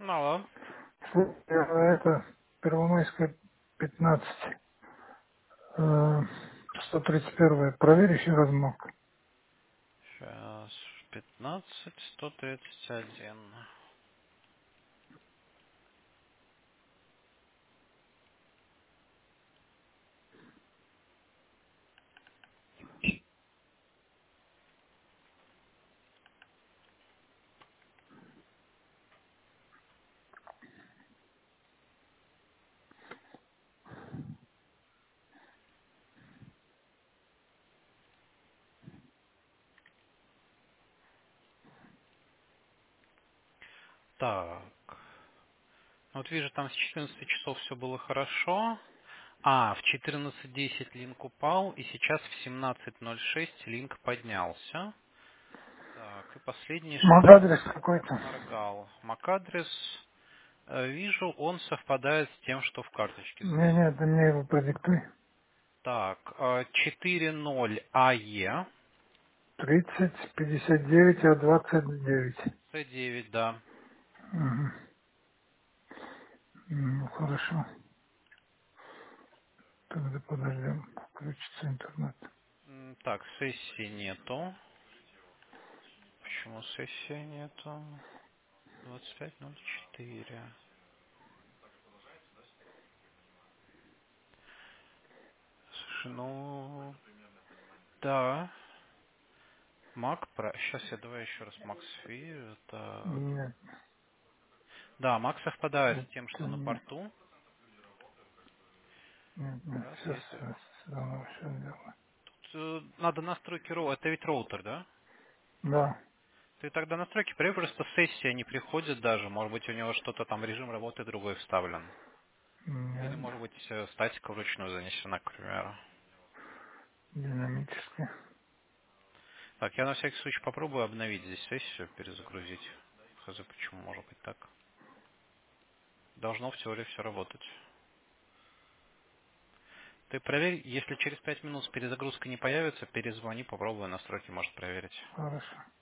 Алло. Это Первомайская 15, 131. Проверь еще раз мог. Сейчас 15-131. Так. Вот вижу, там с 14 часов все было хорошо. В 14:10 линк упал, и сейчас в 17:06 линк поднялся. Так, и последние Мог 6 адрес минут какой-то. моргал. MAC-адрес, вижу, он совпадает с тем, что в карточке Не, записан. ты мне его продиктуй. Так, 40 АЕ, 30, 59, а 29. С9, да. Угу. Ну, хорошо. Тогда подождем. Включится интернет. Так, сессии нету. Почему сессии нету? 25:04. Слушай, ну... Да. Mac про... Сейчас я давай еще раз Mac сверю. Так. Нет, Да, Mac совпадает с тем, это что на нет. порту. Нет, Раз, сейчас, если... все равно все делаю. Тут надо настройки роутера. Это ведь роутер, да? Да, Ты тогда настройки проверь, просто сессия не приходит даже. Может быть, у него что-то там режим работы другой вставлен. Или, нет, может быть, статика вручную занесена, к примеру. динамически. Так, я на всякий случай попробую обновить здесь сессию, перезагрузить. Хз, почему может быть так? Должно в теории все работать. Ты проверь, если через 5 минут перезагрузка не появится, перезвони, попробуй настройки, может проверить. Хорошо.